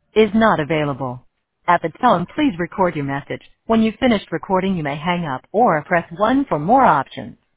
is not available. At the tone, please record your message. When you've finished recording, you may hang up or press 1 for more options.